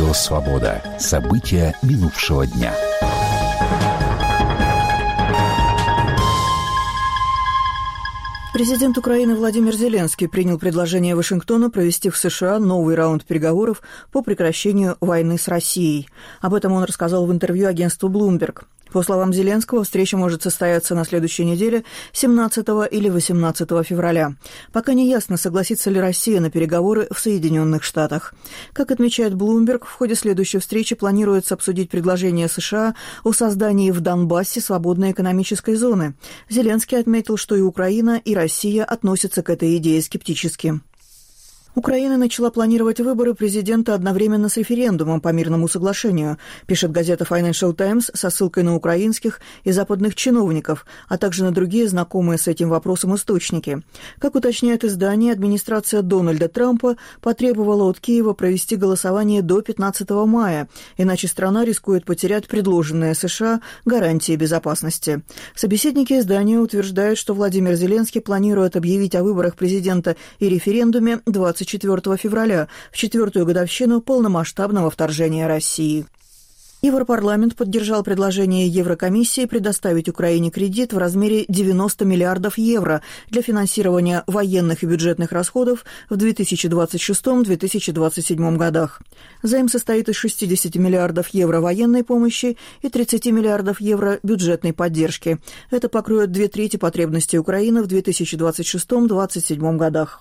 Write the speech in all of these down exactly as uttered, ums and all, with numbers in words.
Радио «Свобода». События минувшего дня. Президент Украины Владимир Зеленский принял предложение Вашингтона провести в США новый раунд переговоров по прекращению войны с Россией. Об этом он рассказал в интервью агентству Bloomberg. По словам Зеленского, встреча может состояться на следующей неделе, семнадцатого или восемнадцатого февраля. Пока не ясно, согласится ли Россия на переговоры в Соединенных Штатах. Как отмечает Bloomberg, в ходе следующей встречи планируется обсудить предложение США о создании в Донбассе свободной экономической зоны. Зеленский отметил, что и Украина, и Россия относятся к этой идее скептически. Украина начала планировать выборы президента одновременно с референдумом по мирному соглашению, пишет газета Financial Times со ссылкой на украинских и западных чиновников, а также на другие знакомые с этим вопросом источники. Как уточняет издание, администрация Дональда Трампа потребовала от Киева провести голосование до пятнадцатого мая, иначе страна рискует потерять предложенные США гарантии безопасности. Собеседники издания утверждают, что Владимир Зеленский планирует объявить о выборах президента и референдуме двадцать четвёртого февраля, в четвертую годовщину полномасштабного вторжения России. Европарламент поддержал предложение Еврокомиссии предоставить Украине кредит в размере девяносто миллиардов евро для финансирования военных и бюджетных расходов в две тысячи двадцать шестом — две тысячи двадцать седьмом годах. Займ состоит из шестидесяти миллиардов евро военной помощи и тридцати миллиардов евро бюджетной поддержки. Это покроет две трети потребностей Украины в две тысячи двадцать шестом — две тысячи двадцать седьмом годах.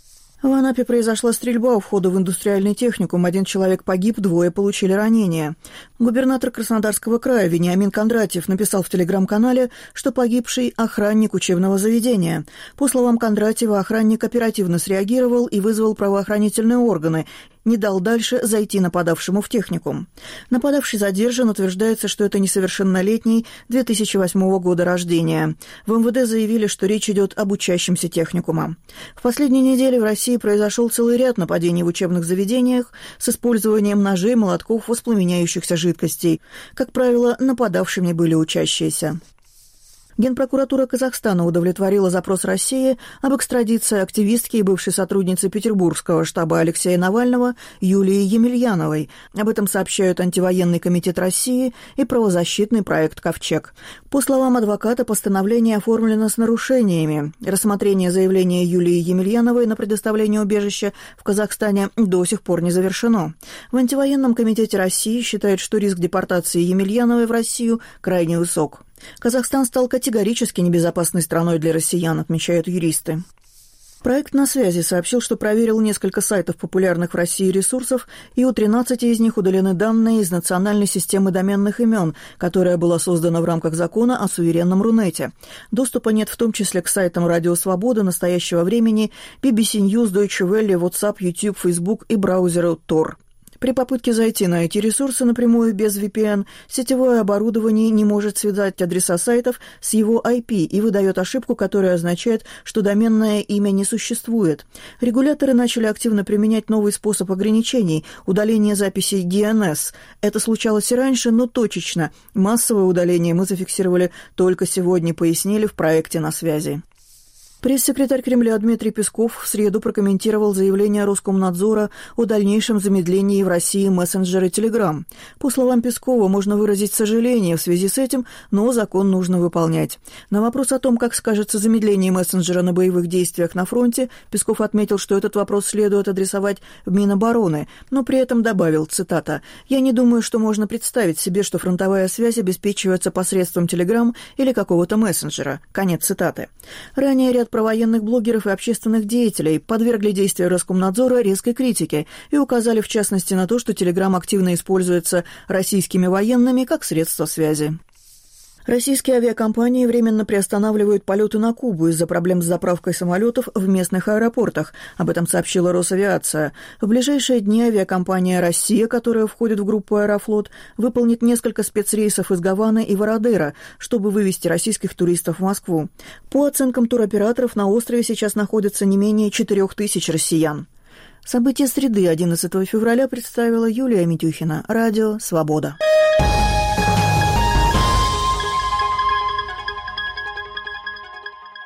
В Анапе произошла стрельба у входа в индустриальный техникум. Один человек погиб, двое получили ранения. Губернатор Краснодарского края Вениамин Кондратьев написал в телеграм-канале, что погибший – охранник учебного заведения. По словам Кондратьева, охранник оперативно среагировал и вызвал правоохранительные органы, не дал дальше зайти нападавшему в техникум. Нападавший задержан, утверждается, что это несовершеннолетний две тысячи восьмого года рождения. В эм вэ дэ заявили, что речь идет об учащемся техникума. В последние недели в России произошел целый ряд нападений в учебных заведениях с использованием ножей, молотков, воспламеняющихся жидкостей. Как правило, нападавшими были учащиеся. Генпрокуратура Казахстана удовлетворила запрос России об экстрадиции активистки и бывшей сотрудницы петербургского штаба Алексея Навального Юлии Емельяновой. Об этом сообщают Антивоенный комитет России и правозащитный проект «Ковчег». По словам адвоката, постановление оформлено с нарушениями. Рассмотрение заявления Юлии Емельяновой на предоставление убежища в Казахстане до сих пор не завершено. В Антивоенном комитете России считают, что риск депортации Емельяновой в Россию крайне высок. Казахстан стал категорически небезопасной страной для россиян, отмечают юристы. Проект «На связи» сообщил, что проверил несколько сайтов популярных в России ресурсов, и у тринадцати из них удалены данные из национальной системы доменных имен, которая была создана в рамках закона о суверенном Рунете. Доступа нет в том числе к сайтам «Радио Свобода», «Настоящего времени», би би си News, Deutsche Welle, WhatsApp, YouTube, Facebook и браузеру Tor. При попытке зайти на эти ресурсы напрямую без ви пи эн, сетевое оборудование не может связать адреса сайтов с его ай пи и выдает ошибку, которая означает, что доменное имя не существует. Регуляторы начали активно применять новый способ ограничений – удаление записей ди эн эс. Это случалось и раньше, но точечно. Массовое удаление мы зафиксировали только сегодня, пояснили в проекте «На связи». Пресс-секретарь Кремля Дмитрий Песков в среду прокомментировал заявление Роскомнадзора о дальнейшем замедлении в России мессенджера Telegram. По словам Пескова, можно выразить сожаление в связи с этим, но закон нужно выполнять. На вопрос о том, как скажется замедление мессенджера на боевых действиях на фронте, Песков отметил, что этот вопрос следует адресовать в Минобороны, но при этом добавил, цитата, «Я не думаю, что можно представить себе, что фронтовая связь обеспечивается посредством Telegram или какого-то мессенджера». Конец цитаты. Ранее ряд провоенных блогеров и общественных деятелей подвергли действия Роскомнадзора резкой критике и указали в частности на то, что Telegram активно используется российскими военными как средство связи. Российские авиакомпании временно приостанавливают полеты на Кубу из-за проблем с заправкой самолетов в местных аэропортах. Об этом сообщила Росавиация. В ближайшие дни авиакомпания «Россия», которая входит в группу «Аэрофлот», выполнит несколько спецрейсов из Гаваны и Вородера, чтобы вывести российских туристов в Москву. По оценкам туроператоров, на острове сейчас находится не менее четырех тысяч россиян. События среды одиннадцатого февраля представила Юлия Митюхина. Радио «Свобода».